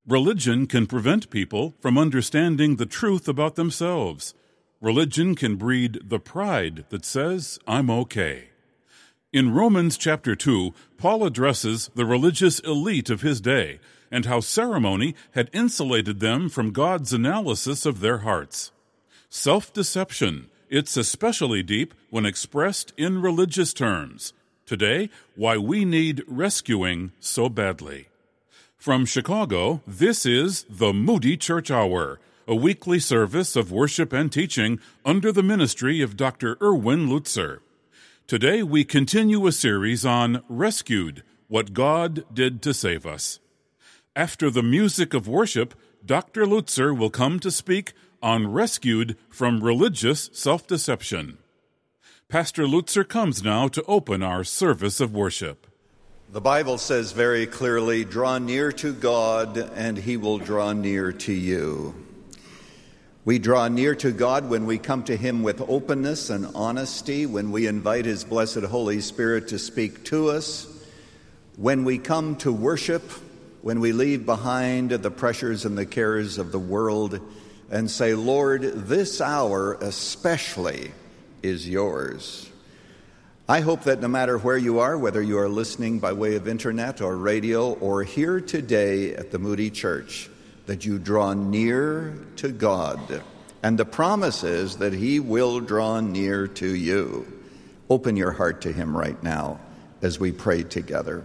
Religion can prevent people from understanding the truth about themselves. Religion can breed the pride that says, I'm okay. In Romans chapter 2, Paul addresses the religious elite of his day and how ceremony had insulated them from God's analysis of their hearts. Self-deception, it's especially deep when expressed in religious terms. Today, why we need rescuing so badly. From Chicago, this is the Moody Church Hour, a weekly service of worship and teaching under the ministry of Dr. Erwin Lutzer. Today we continue a series on Rescued, What God Did to Save Us. After the music of worship, Dr. Lutzer will come to speak on Rescued from Religious Self-Deception. Pastor Lutzer comes now to open our service of worship. The Bible says very clearly, draw near to God and He will draw near to you. We draw near to God when we come to Him with openness and honesty, when we invite His blessed Holy Spirit to speak to us, when we come to worship, when we leave behind the pressures and the cares of the world and say, Lord, this hour especially is yours. I hope that no matter where you are, whether you are listening by way of internet or radio or here today at the Moody Church, that you draw near to God. And the promise is that He will draw near to you. Open your heart to Him right now as we pray together.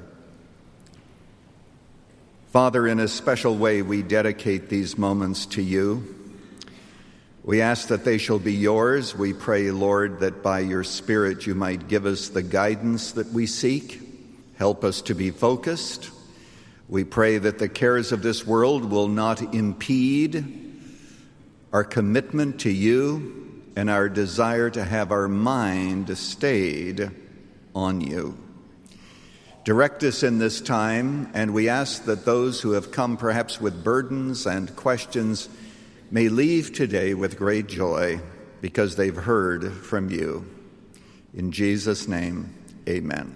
Father, in a special way, we dedicate these moments to you. We ask that they shall be yours. We pray, Lord, that by your Spirit you might give us the guidance that we seek. Help us to be focused. We pray that the cares of this world will not impede our commitment to you and our desire to have our mind stayed on you. Direct us in this time, and we ask that those who have come perhaps with burdens and questions may leave today with great joy because they've heard from you. In Jesus' name, amen.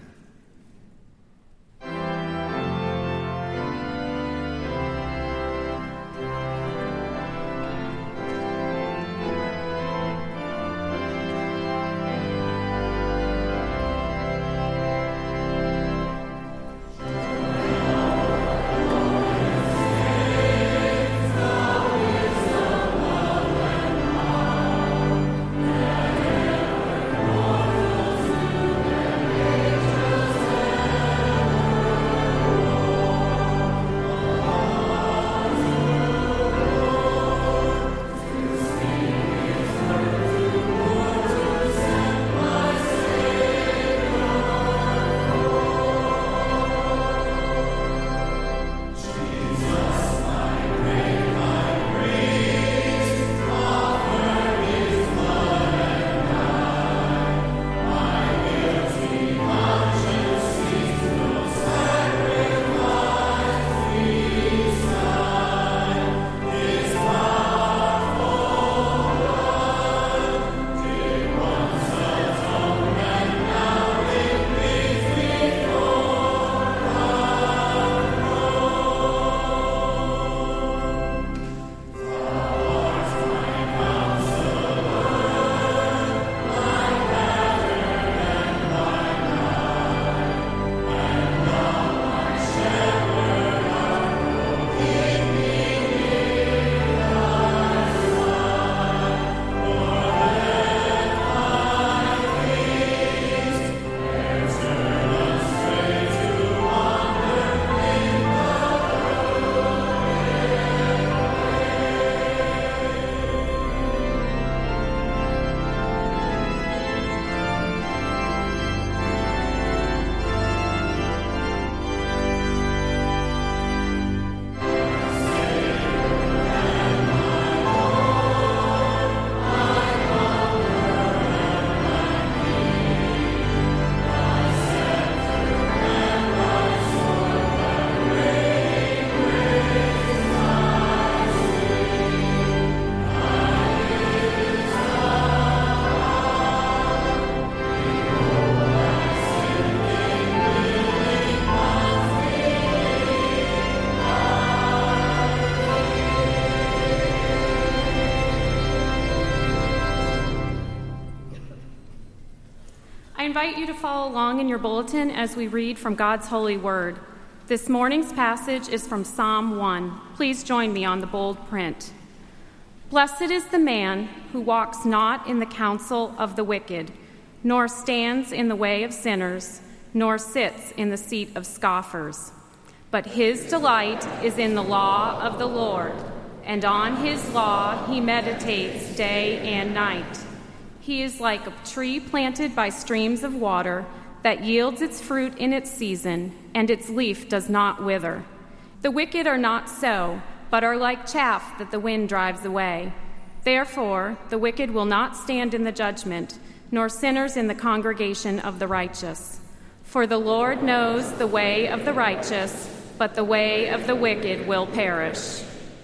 invite you to follow along in your bulletin as we read from God's holy word. This morning's passage is from Psalm 1. Please join me on the bold print. Blessed is the man who walks not in the counsel of the wicked, nor stands in the way of sinners, nor sits in the seat of scoffers. But his delight is in the law of the Lord, and on his law he meditates day and night. He is like a tree planted by streams of water that yields its fruit in its season, and its leaf does not wither. The wicked are not so, but are like chaff that the wind drives away. Therefore, the wicked will not stand in the judgment, nor sinners in the congregation of the righteous. For the Lord knows the way of the righteous, but the way of the wicked will perish.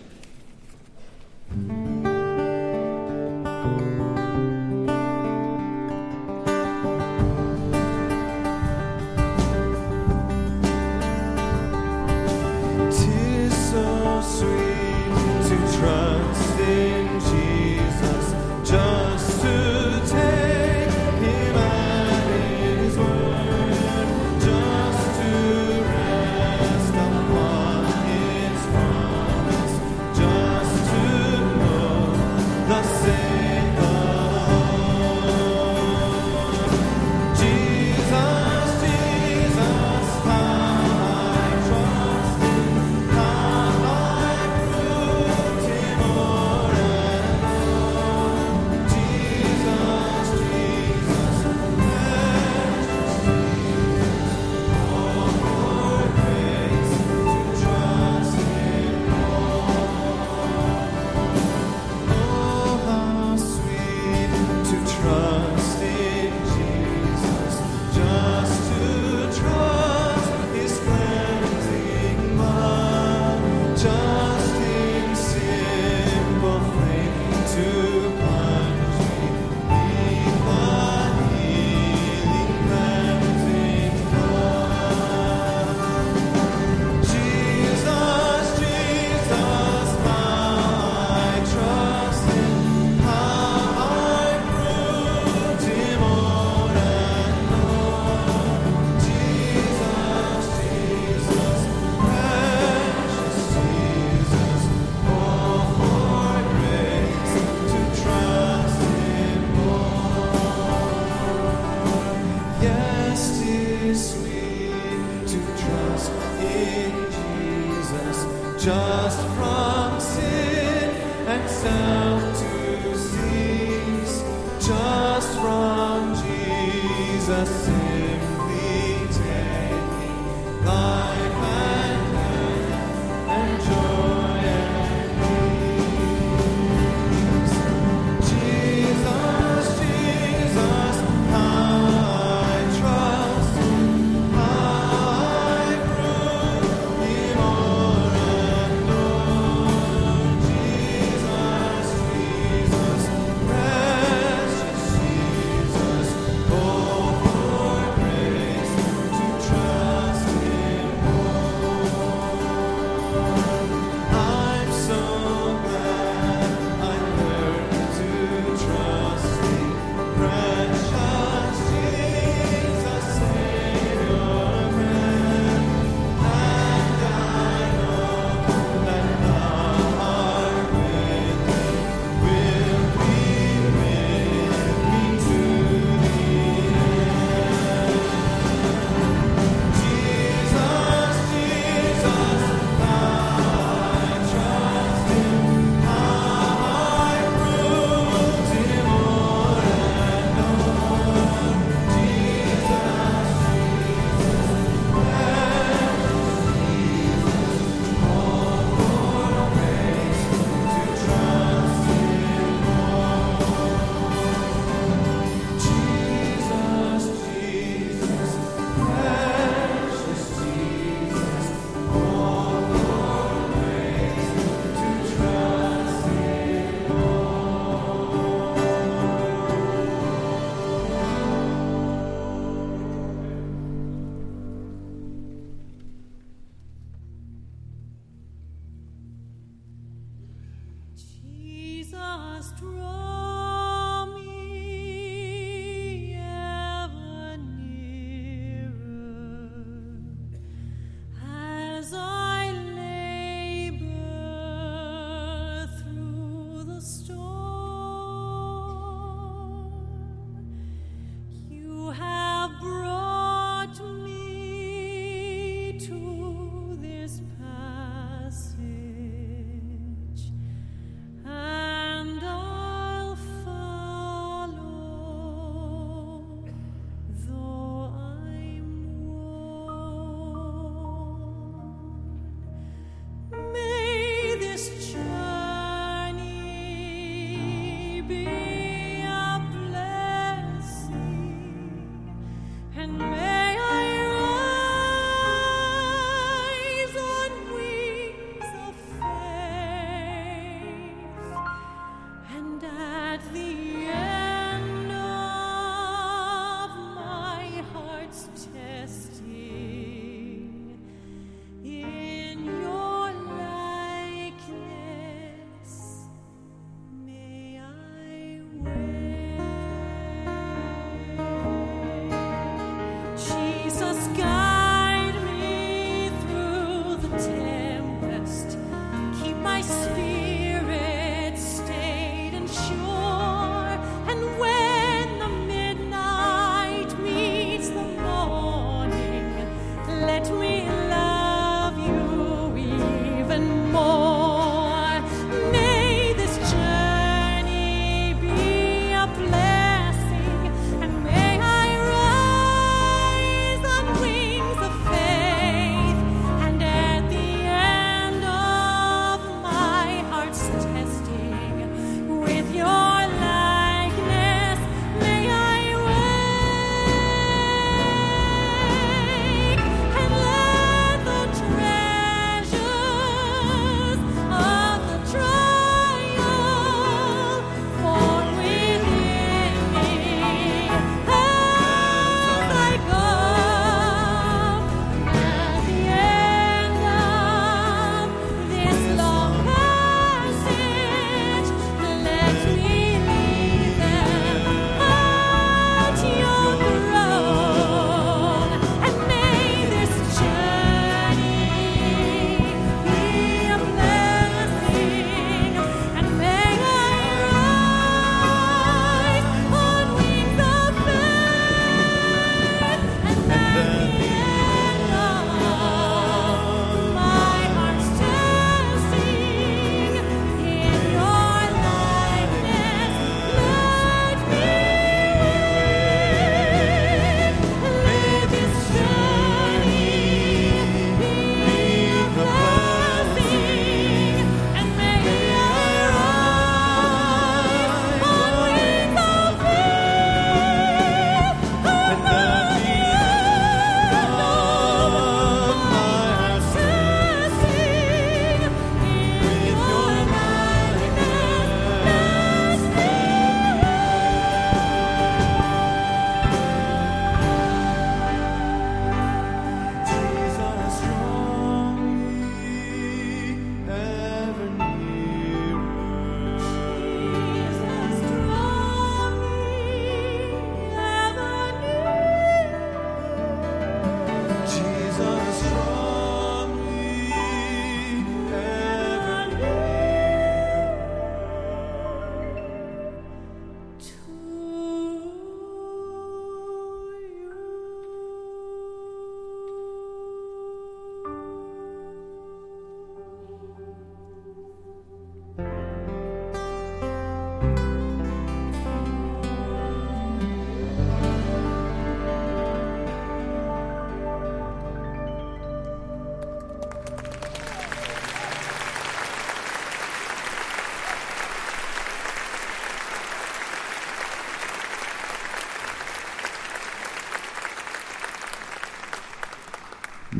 Just from sin and self to cease, just from Jesus simply taking life and death and joy and peace. Jesus, Jesus, how I trust Him, how I prove Him more and more. Jesus, Jesus, precious Jesus, oh,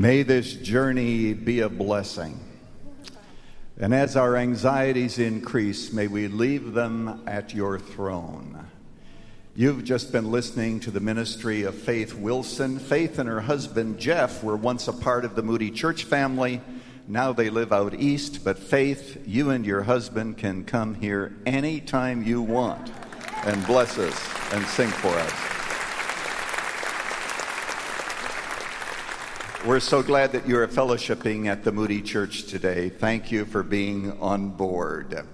May this journey be a blessing. And as our anxieties increase, may we leave them at your throne. You've just been listening to the ministry of Faith Wilson. Faith and her husband, Jeff, were once a part of the Moody Church family. Now they live out east. But Faith, you and your husband can come here anytime you want and bless us and sing for us. We're so glad that you're fellowshipping at the Moody Church today. Thank you for being on board.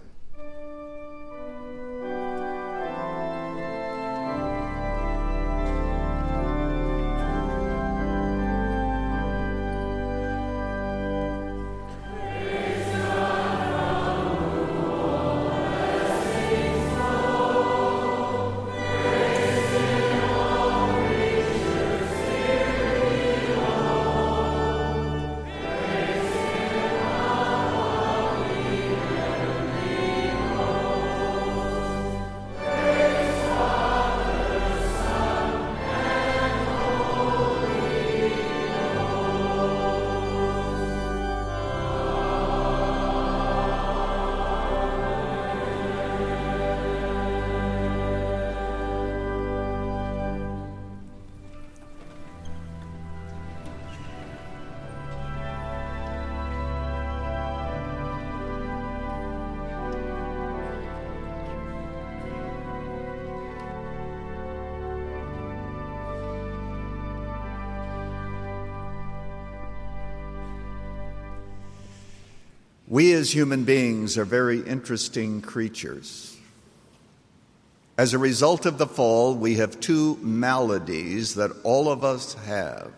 We as human beings are very interesting creatures. As a result of the fall, we have two maladies that all of us have.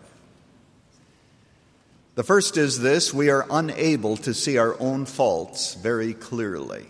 The first is this: we are unable to see our own faults very clearly.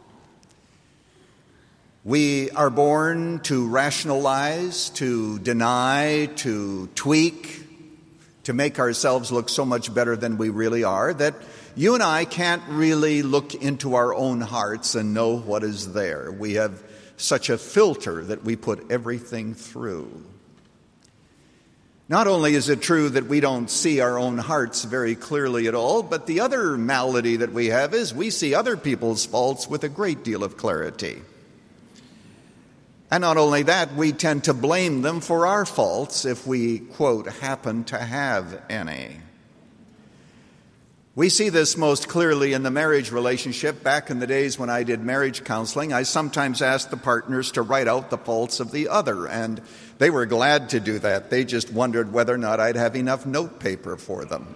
We are born to rationalize, to deny, to tweak, to make ourselves look so much better than we really are that you and I can't really look into our own hearts and know what is there. We have such a filter that we put everything through. Not only is it true that we don't see our own hearts very clearly at all, but the other malady that we have is we see other people's faults with a great deal of clarity. And not only that, we tend to blame them for our faults if we, quote, happen to have any. We see this most clearly in the marriage relationship. Back in the days when I did marriage counseling, I sometimes asked the partners to write out the faults of the other, and they were glad to do that. They just wondered whether or not I'd have enough note paper for them.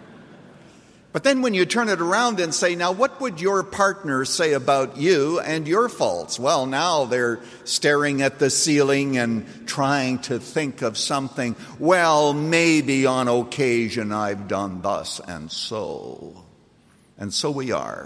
But then when you turn it around and say, now what would your partner say about you and your faults? Well, now they're staring at the ceiling and trying to think of something. Well, maybe on occasion I've done thus and so. And so we are.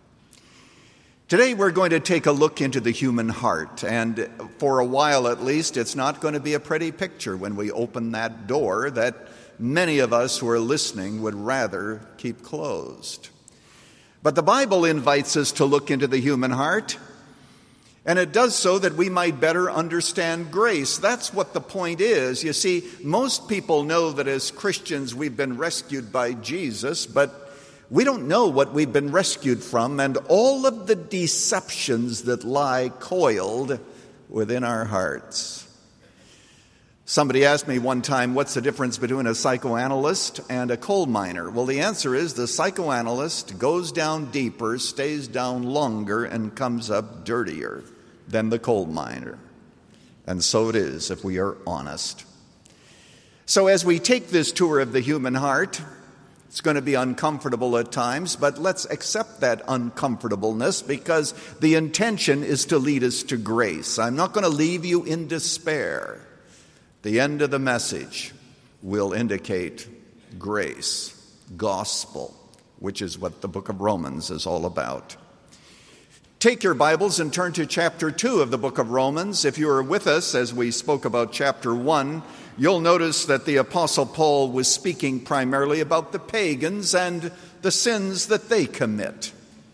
Today we're going to take a look into the human heart. And for a while at least, it's not going to be a pretty picture when we open that door that many of us who are listening would rather keep closed. But the Bible invites us to look into the human heart, and it does so that we might better understand grace. That's what the point is. You see, most people know that as Christians we've been rescued by Jesus, but we don't know what we've been rescued from and all of the deceptions that lie coiled within our hearts. Somebody asked me one time, what's the difference between a psychoanalyst and a coal miner? Well, the answer is the psychoanalyst goes down deeper, stays down longer, and comes up dirtier than the coal miner. And so it is if we are honest. So as we take this tour of the human heart, it's going to be uncomfortable at times, but let's accept that uncomfortableness because the intention is to lead us to grace. I'm not going to leave you in despair. The end of the message will indicate grace, gospel, which is what the book of Romans is all about. Take your Bibles and turn to chapter 2 of the book of Romans. If you were with us as we spoke about chapter 1, you'll notice that the Apostle Paul was speaking primarily about the pagans and the sins that they commit.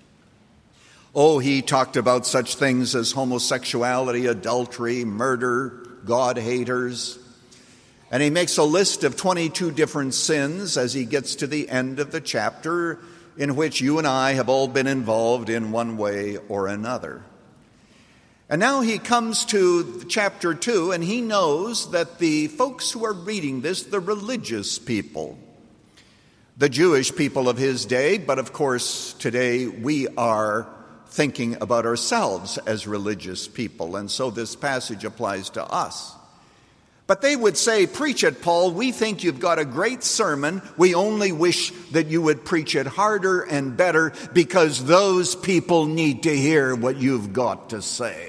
Oh, he talked about such things as homosexuality, adultery, murder, God-haters. And he makes a list of 22 different sins as he gets to the end of the chapter, in which you and I have all been involved in one way or another. And now he comes to chapter 2, and he knows that the folks who are reading this, the religious people, the Jewish people of his day, but of course today we are thinking about ourselves as religious people, and so this passage applies to us. But they would say, "Preach it, Paul. We think you've got a great sermon. We only wish that you would preach it harder and better because those people need to hear what you've got to say."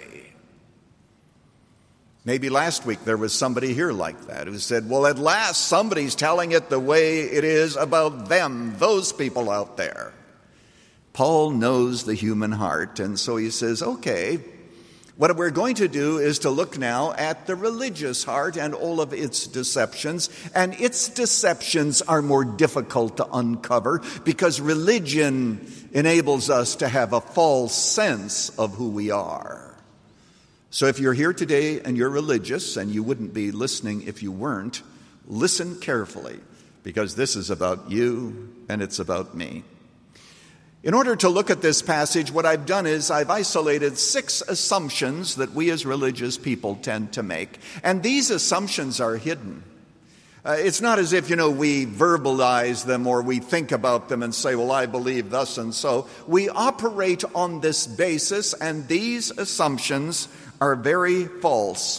Maybe last week there was somebody here like that who said, "Well, at last somebody's telling it the way it is about them, those people out there." Paul knows the human heart, and so he says, okay, what we're going to do is to look now at the religious heart and all of its deceptions, and its deceptions are more difficult to uncover because religion enables us to have a false sense of who we are. So if you're here today and you're religious, and you wouldn't be listening if you weren't, listen carefully, because this is about you and it's about me. In order to look at this passage, what I've done is I've isolated 6 assumptions that we as religious people tend to make. And these assumptions are hidden. It's not as if, we verbalize them or we think about them and say, well, I believe thus and so. We operate on this basis, and these assumptions are very false.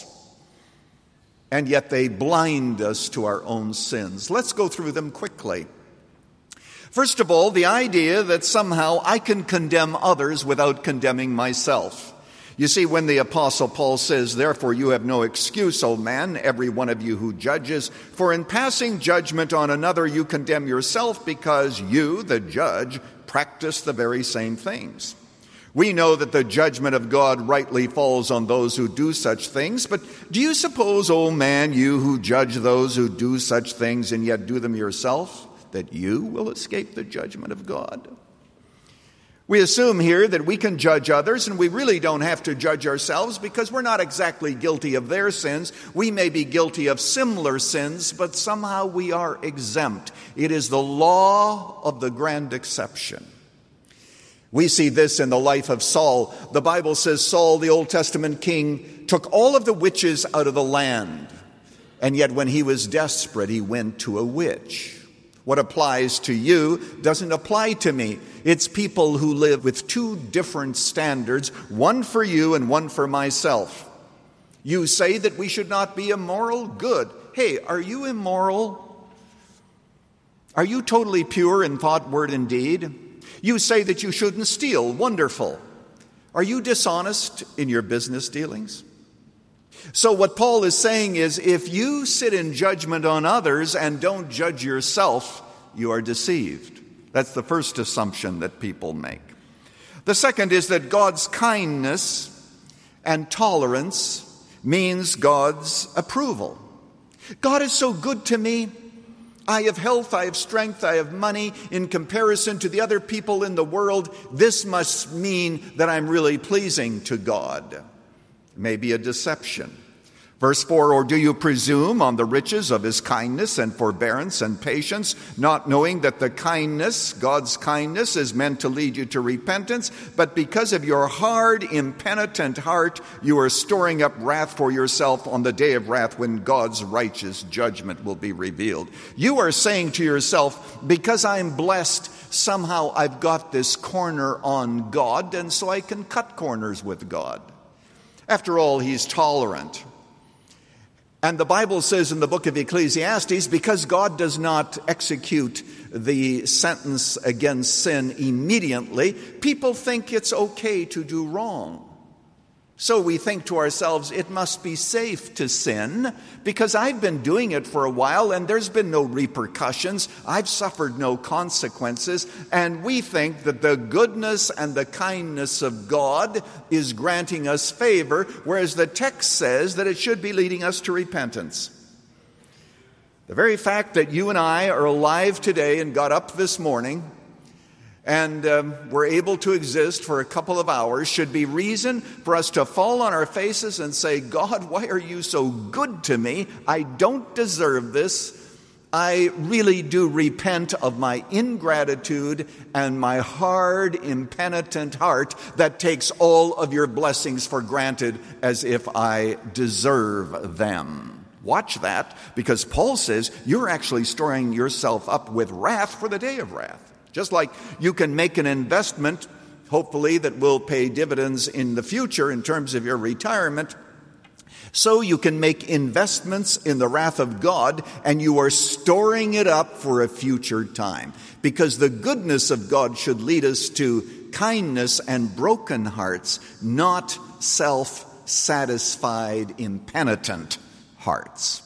And yet they blind us to our own sins. Let's go through them quickly. First of all, the idea that somehow I can condemn others without condemning myself. You see, when the Apostle Paul says, "Therefore you have no excuse, O man, every one of you who judges, for in passing judgment on another you condemn yourself, because you, the judge, practice the very same things." We know that the judgment of God rightly falls on those who do such things, but do you suppose, O man, you who judge those who do such things and yet do them yourself, that you will escape the judgment of God? We assume here that we can judge others, and we really don't have to judge ourselves because we're not exactly guilty of their sins. We may be guilty of similar sins, but somehow we are exempt. It is the law of the grand exception. We see this in the life of Saul. The Bible says Saul, the Old Testament king, took all of the witches out of the land, and yet when he was desperate, he went to a witch. What applies to you doesn't apply to me. It's people who live with 2 different standards, one for you and one for myself. You say that we should not be immoral? Good. Hey, are you immoral? Are you totally pure in thought, word, and deed? You say that you shouldn't steal. Wonderful. Are you dishonest in your business dealings? So what Paul is saying is, if you sit in judgment on others and don't judge yourself, you are deceived. That's the first assumption that people make. The second is that God's kindness and tolerance means God's approval. God is so good to me. I have health, I have strength, I have money. In comparison to the other people in the world, this must mean that I'm really pleasing to God. It may be a deception. Verse 4, or do you presume on the riches of his kindness and forbearance and patience, not knowing that the kindness, God's kindness, is meant to lead you to repentance, but because of your hard, impenitent heart, you are storing up wrath for yourself on the day of wrath when God's righteous judgment will be revealed. You are saying to yourself, because I'm blessed, somehow I've got this corner on God, and so I can cut corners with God. After all, he's tolerant. And the Bible says in the book of Ecclesiastes, because God does not execute the sentence against sin immediately, people think it's okay to do wrong. So we think to ourselves, it must be safe to sin because I've been doing it for a while and there's been no repercussions. I've suffered no consequences. And we think that the goodness and the kindness of God is granting us favor, whereas the text says that it should be leading us to repentance. The very fact that you and I are alive today and got up this morning and we're able to exist for a couple of hours should be reason for us to fall on our faces and say, God, why are you so good to me? I don't deserve this. I really do repent of my ingratitude and my hard, impenitent heart that takes all of your blessings for granted as if I deserve them. Watch that, because Paul says you're actually storing yourself up with wrath for the day of wrath. Just like you can make an investment, hopefully, that will pay dividends in the future in terms of your retirement, so you can make investments in the wrath of God, and you are storing it up for a future time. Because the goodness of God should lead us to kindness and broken hearts, not self-satisfied, impenitent hearts.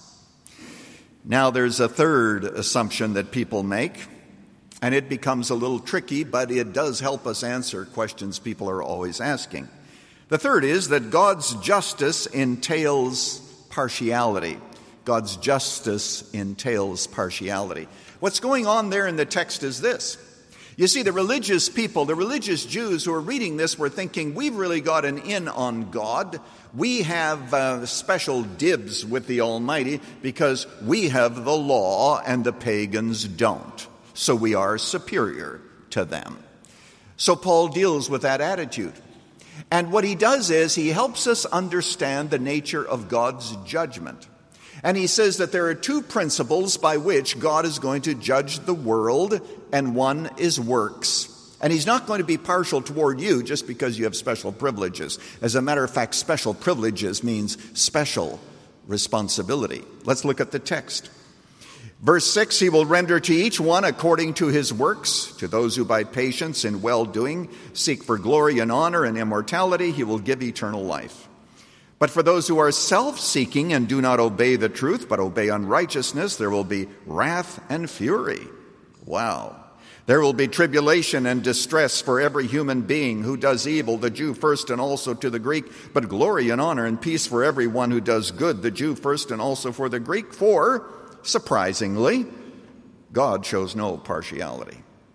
Now, there's a third assumption that people make, and it becomes a little tricky, but it does help us answer questions people are always asking. The third is that God's justice entails partiality. God's justice entails partiality. What's going on there in the text is this. You see, the religious people, the religious Jews who are reading this were thinking, we've really got an in on God. We have special dibs with the Almighty because we have the law and the pagans don't. So we are superior to them. So Paul deals with that attitude. And what he does is he helps us understand the nature of God's judgment. And he says that there are two principles by which God is going to judge the world, and one is works. And he's not going to be partial toward you just because you have special privileges. As a matter of fact, special privileges means special responsibility. Let's look at the text. Verse 6, he will render to each one according to his works. To those who by patience in well-doing seek for glory and honor and immortality, he will give eternal life. But for those who are self-seeking and do not obey the truth, but obey unrighteousness, there will be wrath and fury. Wow. There will be tribulation and distress for every human being who does evil, the Jew first and also to the Greek, but glory and honor and peace for everyone who does good, the Jew first and also for the Greek. For, surprisingly, God shows no partiality.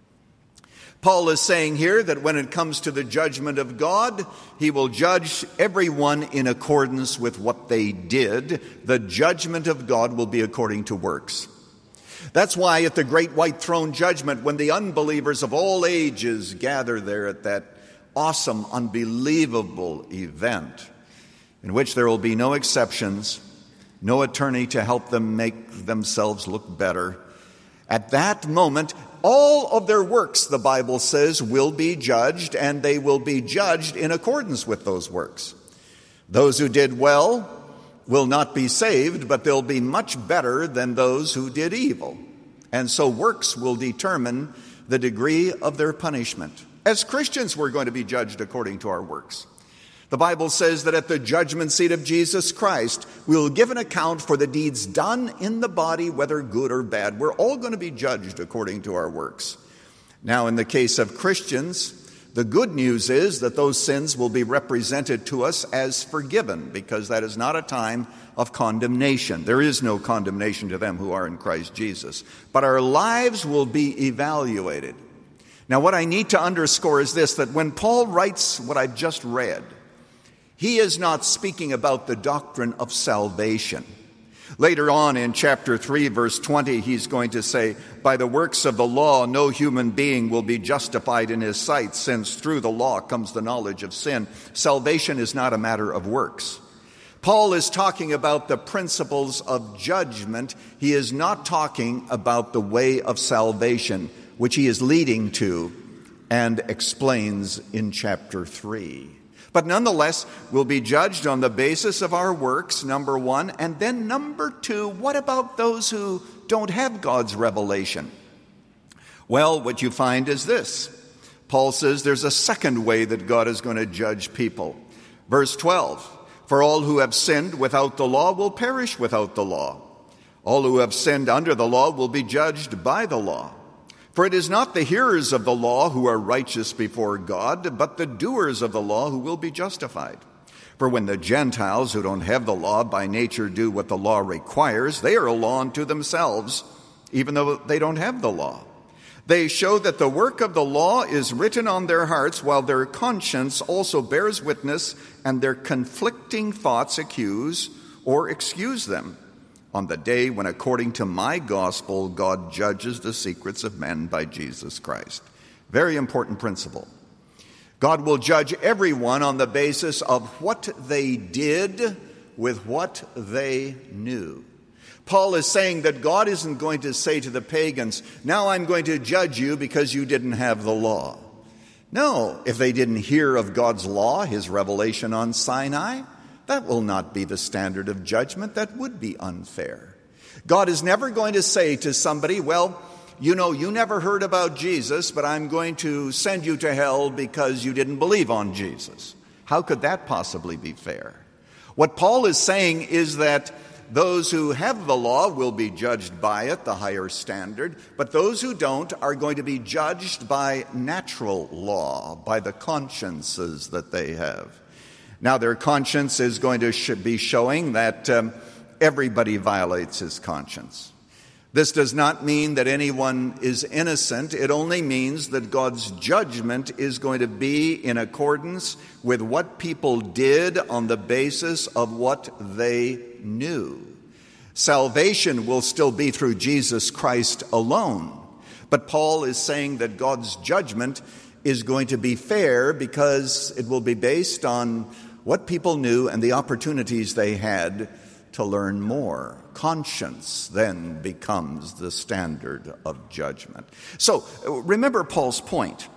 Paul is saying here that when it comes to the judgment of God, he will judge everyone in accordance with what they did. The judgment of God will be according to works. That's why at the great white throne judgment, when the unbelievers of all ages gather there at that awesome, unbelievable event, in which there will be no exceptions, no attorney to help them make themselves look better. At that moment, all of their works, the Bible says, will be judged, and they will be judged in accordance with those works. Those who did well will not be saved, but they'll be much better than those who did evil. And so works will determine the degree of their punishment. As Christians, we're going to be judged according to our works. The Bible says that at the judgment seat of Jesus Christ, we will give an account for the deeds done in the body, whether good or bad. We're all going to be judged according to our works. Now, in the case of Christians, the good news is that those sins will be represented to us as forgiven, because that is not a time of condemnation. There is no condemnation to them who are in Christ Jesus. But our lives will be evaluated. Now, what I need to underscore is this, that when Paul writes what I've just read, he is not speaking about the doctrine of salvation. Later on in chapter 3, verse 20, he's going to say, by the works of the law, no human being will be justified in his sight, since through the law comes the knowledge of sin. Salvation is not a matter of works. Paul is talking about the principles of judgment. He is not talking about the way of salvation, which he is leading to and explains in chapter 3. But nonetheless, we'll be judged on the basis of our works, number one. And then number two, what about those who don't have God's revelation? Well, what you find is this. Paul says there's a second way that God is going to judge people. Verse 12, for all who have sinned without the law will perish without the law. All who have sinned under the law will be judged by the law. For it is not the hearers of the law who are righteous before God, but the doers of the law who will be justified. For when the Gentiles who don't have the law by nature do what the law requires, they are a law unto themselves, even though they don't have the law. They show that the work of the law is written on their hearts, while their conscience also bears witness, and their conflicting thoughts accuse or excuse them on the day when, according to my gospel, God judges the secrets of men by Jesus Christ. Very important principle. God will judge everyone on the basis of what they did with what they knew. Paul is saying that God isn't going to say to the pagans, now I'm going to judge you because you didn't have the law. No, if they didn't hear of God's law, his revelation on Sinai, that will not be the standard of judgment. That would be unfair. God is never going to say to somebody, well, you know, you never heard about Jesus, but I'm going to send you to hell because you didn't believe on Jesus. How could that possibly be fair? What Paul is saying is that those who have the law will be judged by it, the higher standard, but those who don't are going to be judged by natural law, by the consciences that they have. Now, their conscience is going to be showing that everybody violates his conscience. This does not mean that anyone is innocent. It only means that God's judgment is going to be in accordance with what people did on the basis of what they knew. Salvation will still be through Jesus Christ alone. But Paul is saying that God's judgment is going to be fair because it will be based on what people knew and the opportunities they had to learn more. Conscience then becomes the standard of judgment. So remember Paul's point.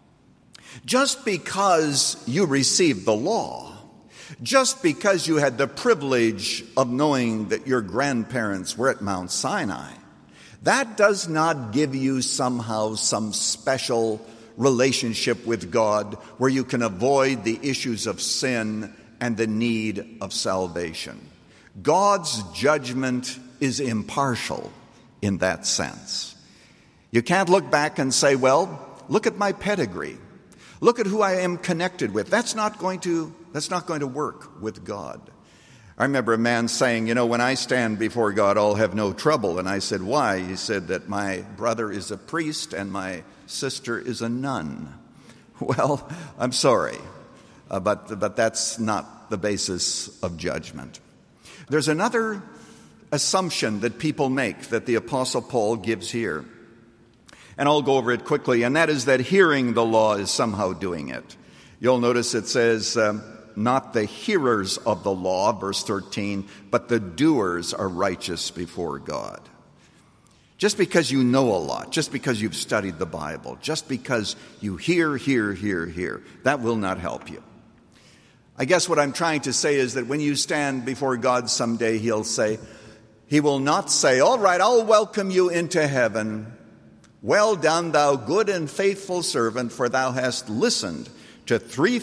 Just because you received the law, just because you had the privilege of knowing that your grandparents were at Mount Sinai, that does not give you somehow some special relationship with God where you can avoid the issues of sin and the need of salvation. God's judgment is impartial in that sense. You can't look back and say, well, look at my pedigree. Look at who I am connected with. That's not going to work with God. I remember a man saying, when I stand before God, I'll have no trouble. And I said, why? He said that my brother is a priest and my sister is a nun. Well, I'm sorry, but that's not the basis of judgment. There's another assumption that people make that the Apostle Paul gives here. And I'll go over it quickly, and that is that hearing the law is somehow doing it. You'll notice it says, not the hearers of the law, verse 13, but the doers are righteous before God. Just because you know a lot, just because you've studied the Bible, just because you hear, that will not help you. I guess what I'm trying to say is that when you stand before God someday, He will not say, all right, I'll welcome you into heaven. Well done, thou good and faithful servant, for thou hast listened to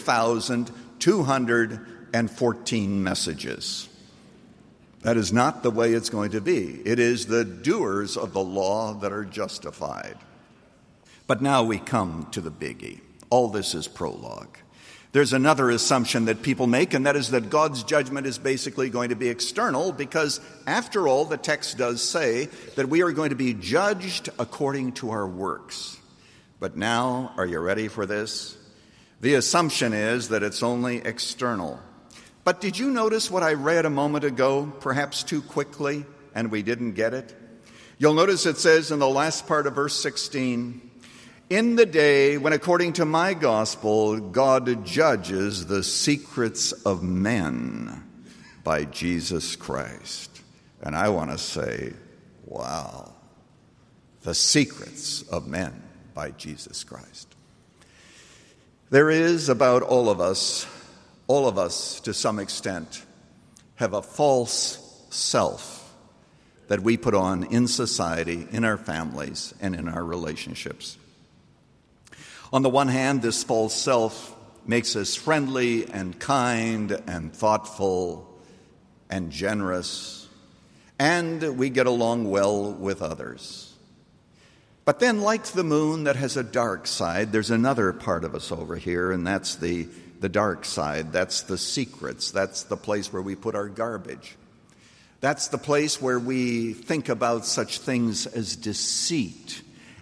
3,214 messages. That is not the way it's going to be. It is the doers of the law that are justified. But now we come to the biggie. All this is prologue. There's another assumption that people make, and that is that God's judgment is basically going to be external because, after all, the text does say that we are going to be judged according to our works. But now, are you ready for this? The assumption is that it's only external. But did you notice what I read a moment ago, perhaps too quickly, and we didn't get it? You'll notice it says in the last part of verse 16, in the day when, according to my gospel, God judges the secrets of men by Jesus Christ. And I want to say, wow, the secrets of men by Jesus Christ. There is about all of us to some extent have a false self that we put on in society, in our families, and in our relationships. On the one hand, this false self makes us friendly and kind and thoughtful and generous, and we get along well with others. But then, like the moon that has a dark side, there's another part of us over here, and that's the dark side. That's the secrets. That's the place where we put our garbage. That's the place where we think about such things as deceit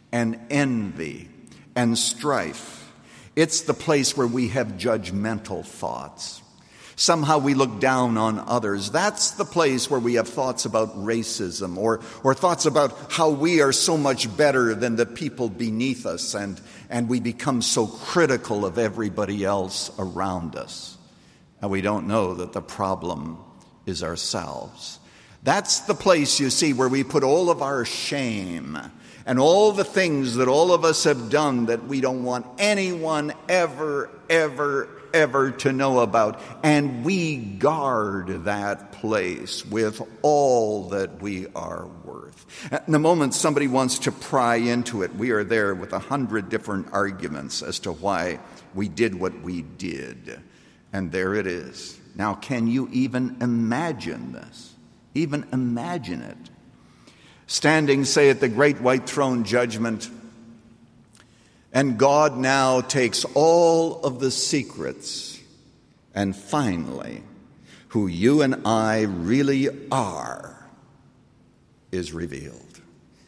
and envy and strife. It's the place where we have judgmental thoughts. Somehow we look down on others. That's the place where we have thoughts about racism or thoughts about how we are so much better than the people beneath us, and we become so critical of everybody else around us. And we don't know that the problem is ourselves. That's the place, you see, where we put all of our shame and all the things that all of us have done that we don't want anyone ever to know about. And we guard that place with all that we are worth. And the moment somebody wants to pry into it, we are there with 100 different arguments as to why we did what we did. And there it is. Now, can you even imagine this? Even imagine it. Standing, say, at the great white throne judgment, and God now takes all of the secrets, and finally, who you and I really are is revealed.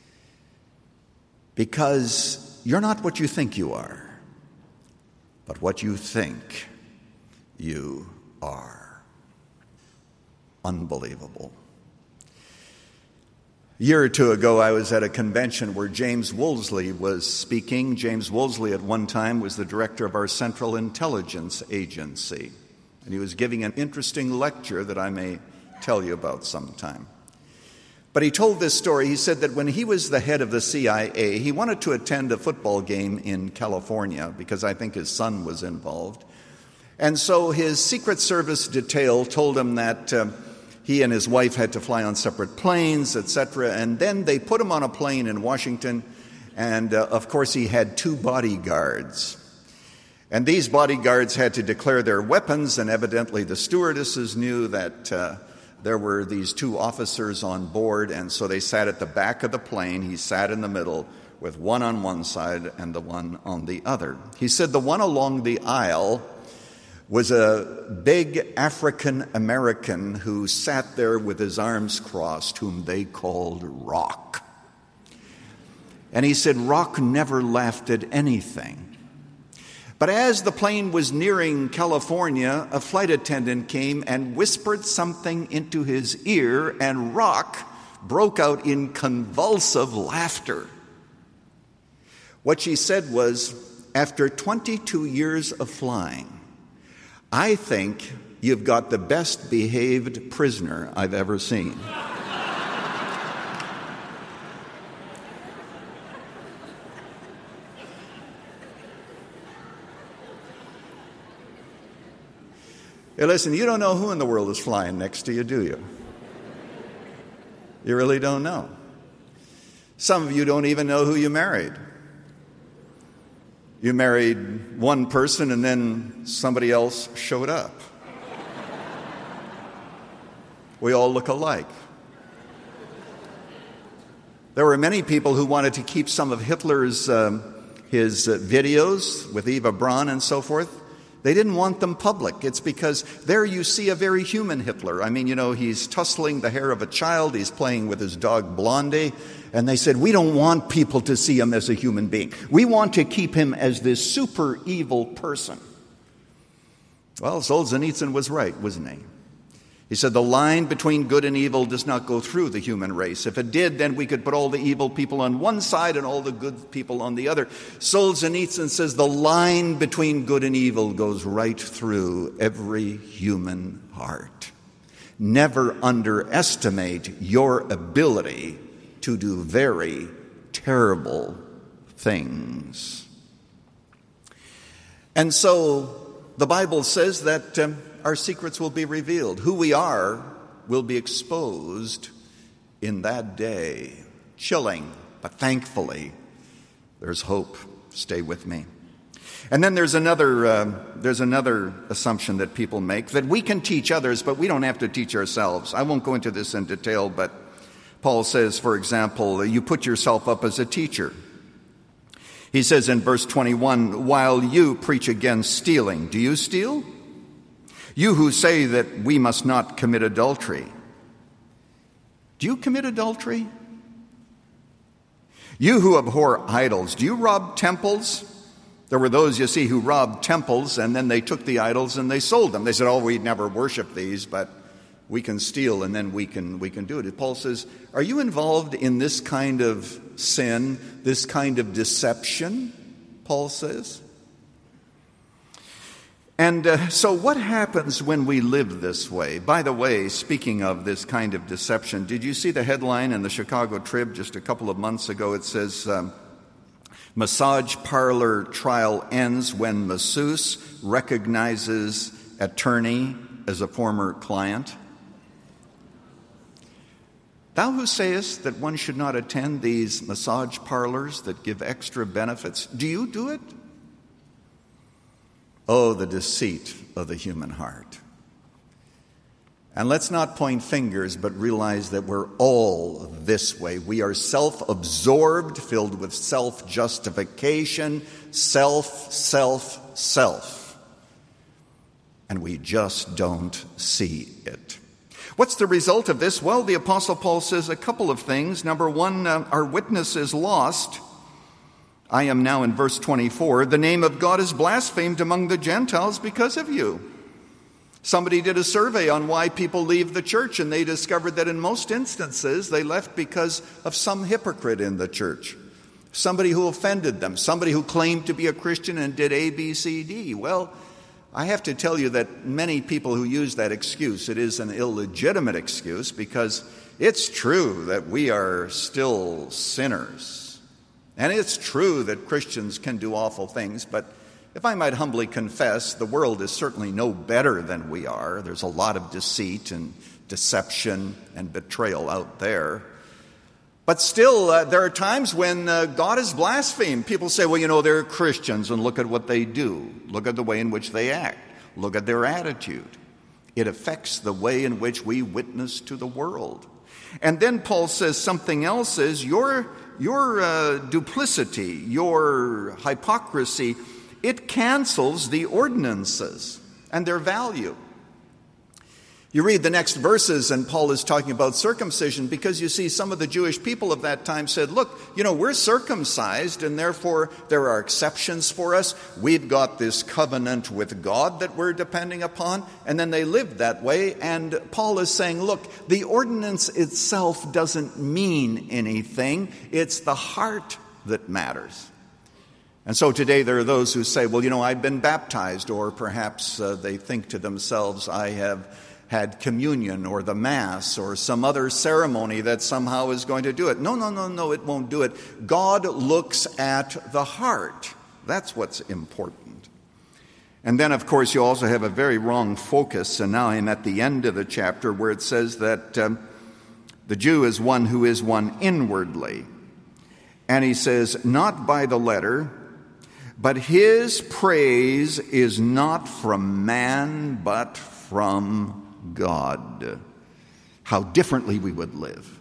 Because you're not what you think you are, but what you think you are. Unbelievable. A year or two ago, I was at a convention where James Woolsey was speaking. James Woolsey at one time was the director of our Central Intelligence Agency. And he was giving an interesting lecture that I may tell you about sometime. But he told this story. He said that when he was the head of the CIA, he wanted to attend a football game in California because I think his son was involved. And so his Secret Service detail told him that he and his wife had to fly on separate planes, etc. And then they put him on a plane in Washington, and of course he had 2 bodyguards. And these bodyguards had to declare their weapons, and evidently the stewardesses knew that there were these 2 officers on board, and so they sat at the back of the plane. He sat in the middle with one on one side and the one on the other. He said the one along the aisle was a big African American who sat there with his arms crossed, whom they called Rock. And he said Rock never laughed at anything. But as the plane was nearing California, a flight attendant came and whispered something into his ear, and Rock broke out in convulsive laughter. What she said was, after 22 years of flying, I think you've got the best behaved prisoner I've ever seen. Hey, listen, you don't know who in the world is flying next to you, do you? You really don't know. Some of you don't even know who you married. You married one person and then somebody else showed up. We all look alike. There were many people who wanted to keep some of Hitler's his videos with Eva Braun and so forth. They didn't want them public. It's because there you see a very human Hitler. I mean, you know, he's tussling the hair of a child. He's playing with his dog Blondie. And they said, we don't want people to see him as a human being. We want to keep him as this super evil person. Well, Solzhenitsyn was right, wasn't he? He said the line between good and evil does not go through the human race. If it did, then we could put all the evil people on one side and all the good people on the other. Solzhenitsyn says the line between good and evil goes right through every human heart. Never underestimate your ability to do very terrible things. And so the Bible says that our secrets will be revealed. Who we are will be exposed in that day. Chilling, but thankfully, there's hope. Stay with me. And then there's another assumption that people make, that we can teach others, but we don't have to teach ourselves. I won't go into this in detail, but Paul says, for example, you put yourself up as a teacher. He says in verse 21, while you preach against stealing, do you steal? You who say that we must not commit adultery, do you commit adultery? You who abhor idols, do you rob temples? There were those, you see, who robbed temples, and then they took the idols and they sold them. They said, we'd never worship these, but we can steal and then we can do it. Paul says, are you involved in this kind of sin, this kind of deception? Paul says. And so what happens when we live this way? By the way, speaking of this kind of deception, did you see the headline in the Chicago Trib just a couple of months ago? It says, massage parlor trial ends when masseuse recognizes attorney as a former client. Thou who sayest that one should not attend these massage parlors that give extra benefits, do you do it? Oh, the deceit of the human heart. And let's not point fingers, but realize that we're all this way. We are self-absorbed, filled with self-justification, self. And we just don't see it. What's the result of this? Well, the Apostle Paul says a couple of things. Number one, our witness is lost. I am now in verse 24. The name of God is blasphemed among the Gentiles because of you. Somebody did a survey on why people leave the church, and they discovered that in most instances they left because of some hypocrite in the church. Somebody who offended them, somebody who claimed to be a Christian and did A, B, C, D. Well, I have to tell you that many people who use that excuse, it is an illegitimate excuse, because it's true that we are still sinners. And it's true that Christians can do awful things, but if I might humbly confess, the world is certainly no better than we are. There's a lot of deceit and deception and betrayal out there. But still, there are times when God is blasphemed. People say, well, they're Christians, and look at what they do. Look at the way in which they act. Look at their attitude. It affects the way in which we witness to the world. And then Paul says something else is your duplicity, your hypocrisy, it cancels the ordinances and their value. You read the next verses, and Paul is talking about circumcision, because you see some of the Jewish people of that time said, look, we're circumcised, and therefore there are exceptions for us. We've got this covenant with God that we're depending upon, and then they lived that way. And Paul is saying, look, the ordinance itself doesn't mean anything. It's the heart that matters. And so today there are those who say, well, I've been baptized, or perhaps they think to themselves, I have had communion or the Mass or some other ceremony that somehow is going to do it. No, it won't do it. God looks at the heart. That's what's important. And then, of course, you also have a very wrong focus, and now I'm at the end of the chapter where it says that the Jew is one who is one inwardly. And he says, not by the letter, but his praise is not from man, but from God. How differently we would live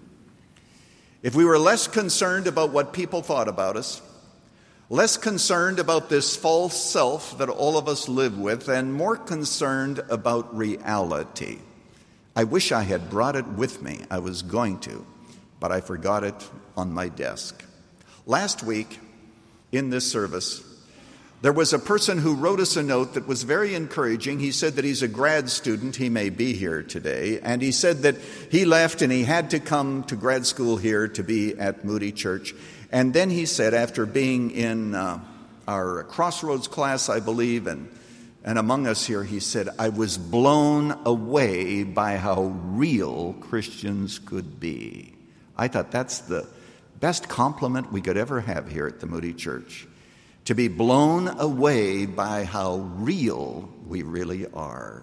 if we were less concerned about what people thought about us, less concerned about this false self that all of us live with, and more concerned about reality. I wish I had brought it with me. I was going to, but I forgot it on my desk. Last week in this service, there was a person who wrote us a note that was very encouraging. He said that he's a grad student. He may be here today. And he said that he left and he had to come to grad school here to be at Moody Church. And then he said, after being in our Crossroads class, I believe, and among us here, he said, I was blown away by how real Christians could be. I thought that's the best compliment we could ever have here at the Moody Church. To be blown away by how real we really are.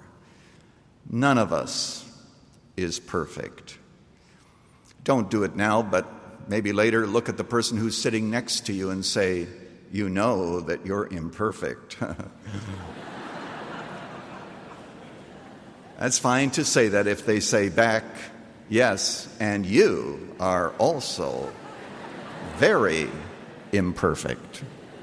None of us is perfect. Don't do it now, but maybe later look at the person who's sitting next to you and say, you know that you're imperfect. That's fine to say that if they say back, yes, and you are also very imperfect.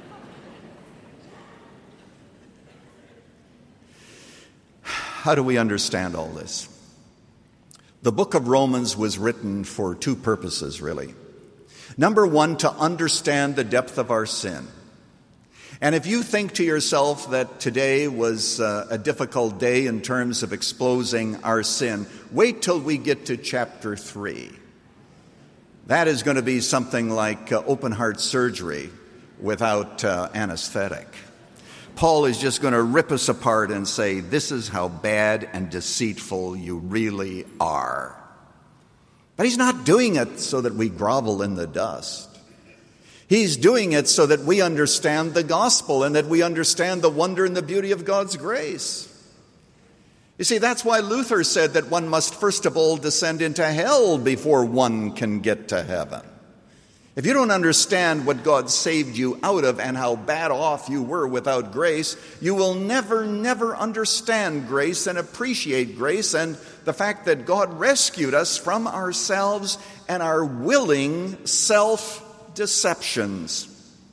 How do we understand all this? The book of Romans was written for two purposes, really. Number one, to understand the depth of our sin. And if you think to yourself that today was a difficult day in terms of exposing our sin, wait till we get to chapter 3. That is going to be something like open heart surgery without anesthetic. Paul is just going to rip us apart and say, this is how bad and deceitful you really are. But he's not doing it so that we grovel in the dust. He's doing it so that we understand the gospel and that we understand the wonder and the beauty of God's grace. You see, that's why Luther said that one must first of all descend into hell before one can get to heaven. If you don't understand what God saved you out of and how bad off you were without grace, you will never understand grace and appreciate grace and the fact that God rescued us from ourselves and our willing self-deceptions.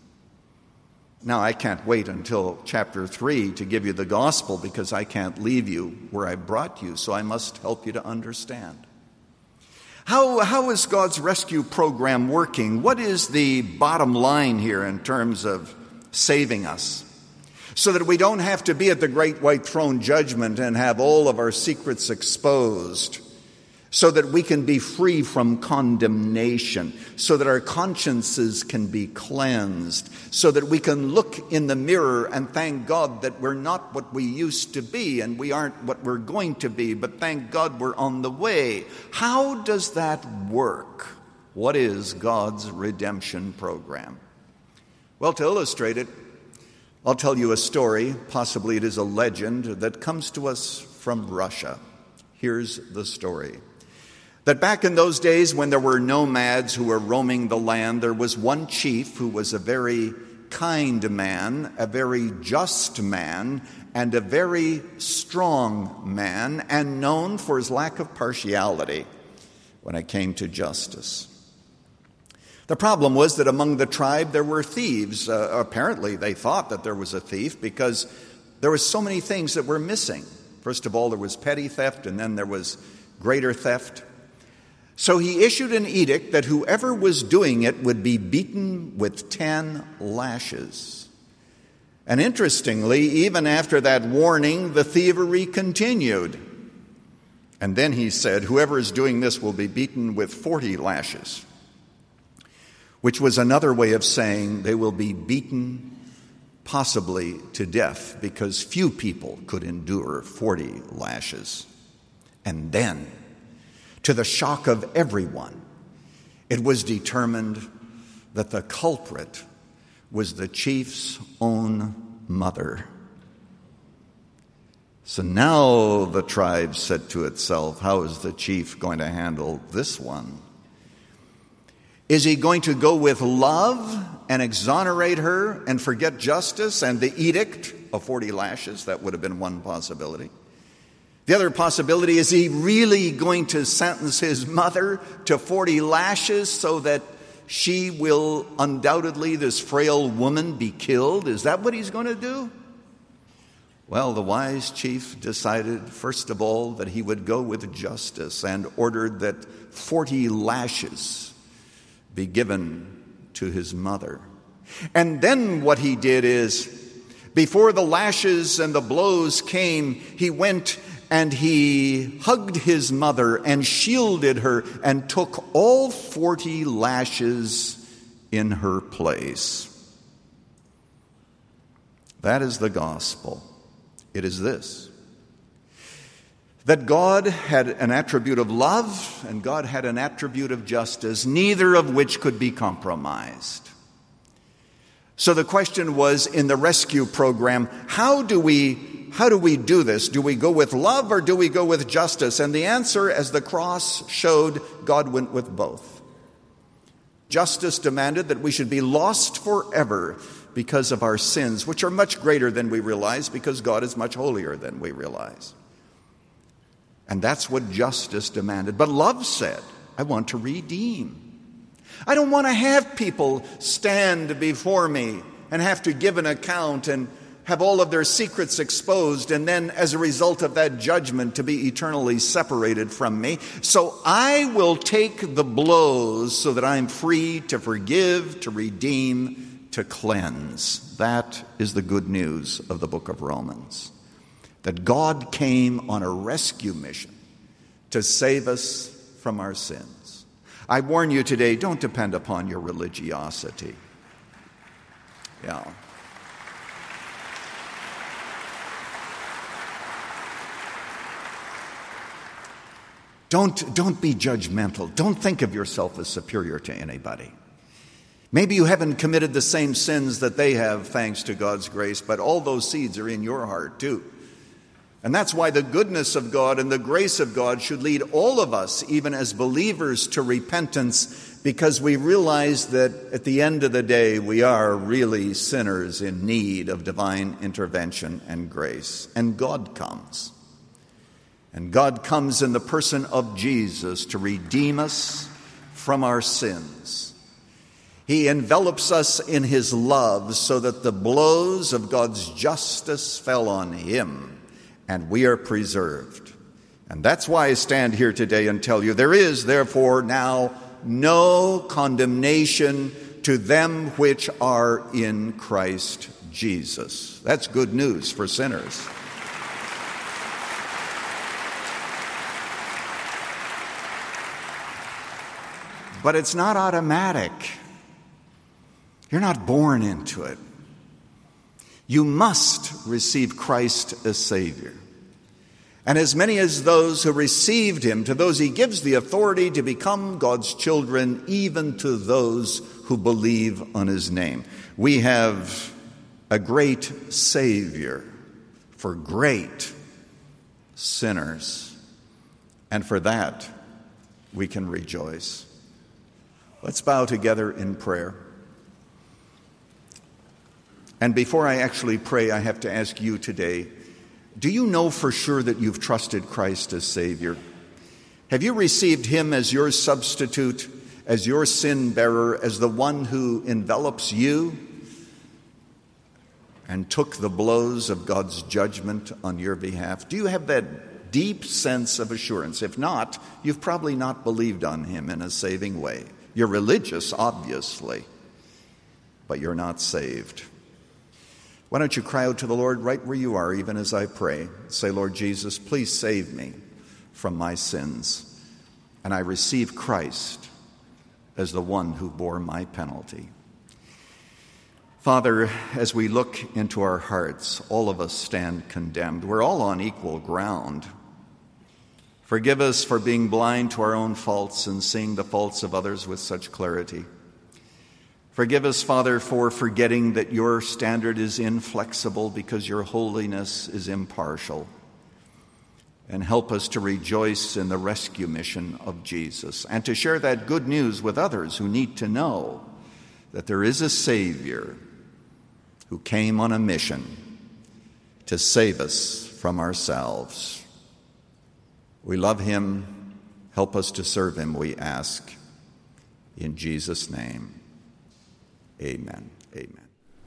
Now, I can't wait until chapter 3 to give you the gospel because I can't leave you where I brought you, so I must help you to understand. How is God's rescue program working? What is the bottom line here in terms of saving us? So that we don't have to be at the great white throne judgment and have all of our secrets exposed. So that we can be free from condemnation. So that our consciences can be cleansed. So that we can look in the mirror and thank God that we're not what we used to be and we aren't what we're going to be, but thank God we're on the way. How does that work? What is God's redemption program? Well, to illustrate it, I'll tell you a story, possibly it is a legend, that comes to us from Russia. Here's the story. That back in those days when there were nomads who were roaming the land, there was one chief who was a very kind man, a very just man, and a very strong man, and known for his lack of partiality when it came to justice. The problem was that among the tribe there were thieves. Apparently they thought that there was a thief because there were so many things that were missing. First of all, there was petty theft, and then there was greater theft. So he issued an edict that whoever was doing it would be beaten with 10 lashes. And interestingly, even after that warning, the thievery continued. And then he said, whoever is doing this will be beaten with 40 lashes, which was another way of saying they will be beaten possibly to death, because few people could endure 40 lashes. And then, to the shock of everyone, it was determined that the culprit was the chief's own mother. So now the tribe said to itself, how is the chief going to handle this one? Is he going to go with love and exonerate her and forget justice and the edict of 40 lashes? That would have been one possibility. The other possibility, is he really going to sentence his mother to 40 lashes so that she will undoubtedly, this frail woman, be killed? Is that what he's going to do? Well, the wise chief decided, first of all, that he would go with justice and ordered that 40 lashes be given to his mother. And then what he did is, before the lashes and the blows came, he went and he hugged his mother and shielded her and took all 40 lashes in her place. That is the gospel. It is this: that God had an attribute of love and God had an attribute of justice, neither of which could be compromised. So the question was, in the rescue program, how do we do this? Do we go with love or do we go with justice? And the answer, as the cross showed, God went with both. Justice demanded that we should be lost forever because of our sins, which are much greater than we realize, because God is much holier than we realize. And that's what justice demanded. But love said, I want to redeem. I don't want to have people stand before me and have to give an account and have all of their secrets exposed, and then as a result of that judgment to be eternally separated from me. So I will take the blows so that I'm free to forgive, to redeem, to cleanse. That is the good news of the book of Romans. That God came on a rescue mission to save us from our sins. I warn you today, don't depend upon your religiosity. Yeah. Don't be judgmental. Don't think of yourself as superior to anybody. Maybe you haven't committed the same sins that they have, thanks to God's grace, but all those seeds are in your heart too. And that's why the goodness of God and the grace of God should lead all of us, even as believers, to repentance, because we realize that at the end of the day, we are really sinners in need of divine intervention and grace. And God comes. And God comes in the person of Jesus to redeem us from our sins. He envelops us in his love so that the blows of God's justice fell on him, and we are preserved. And that's why I stand here today and tell you, there is therefore now no condemnation to them which are in Christ Jesus. That's good news for sinners. But it's not automatic. You're not born into it. You must receive Christ as Savior. And as many as those who received him, to those he gives the authority to become God's children, even to those who believe on his name. We have a great Savior for great sinners. And for that, we can rejoice. Let's bow together in prayer. And before I actually pray, I have to ask you today, do you know for sure that you've trusted Christ as Savior? Have you received him as your substitute, as your sin bearer, as the one who envelops you and took the blows of God's judgment on your behalf? Do you have that deep sense of assurance? If not, you've probably not believed on him in a saving way. You're religious, obviously, but you're not saved. Why don't you cry out to the Lord right where you are, even as I pray. Say, Lord Jesus, please save me from my sins. And I receive Christ as the one who bore my penalty. Father, as we look into our hearts, all of us stand condemned. We're all on equal ground. Forgive us for being blind to our own faults and seeing the faults of others with such clarity. Forgive us, Father, for forgetting that your standard is inflexible because your holiness is impartial. And help us to rejoice in the rescue mission of Jesus and to share that good news with others who need to know that there is a Savior who came on a mission to save us from ourselves. We love him. Help us to serve him, we ask. In Jesus' name, amen. Amen.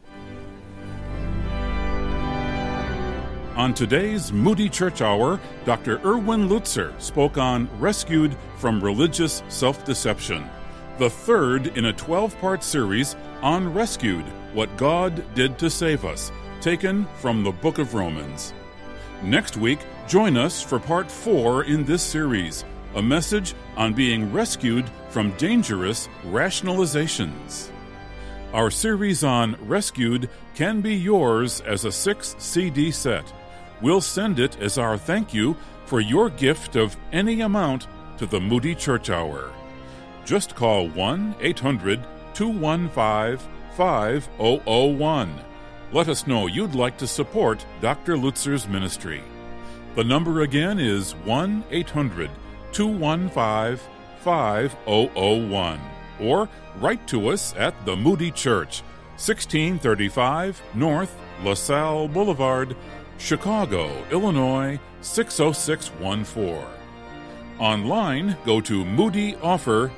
On today's Moody Church Hour, Dr. Erwin Lutzer spoke on Rescued from Religious Self-Deception, the third in a 12-part series on Rescued, What God Did to Save Us, taken from the book of Romans. Next week, join us for part 4 in this series, a message on being rescued from dangerous rationalizations. Our series on Rescued can be yours as a 6-CD set. We'll send it as our thank you for your gift of any amount to the Moody Church Hour. Just call 1-800-215-5001. Let us know you'd like to support Dr. Lutzer's ministry. The number again is 1-800-215-5001. Or write to us at the Moody Church, 1635 North LaSalle Boulevard, Chicago, Illinois, 60614. Online, go to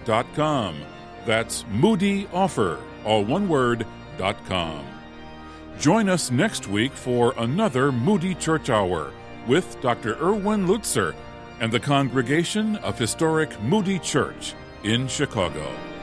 moodyoffer.com. That's moodyoffer, all one word, .com. Join us next week for another Moody Church Hour with Dr. Erwin Lutzer and the congregation of historic Moody Church in Chicago.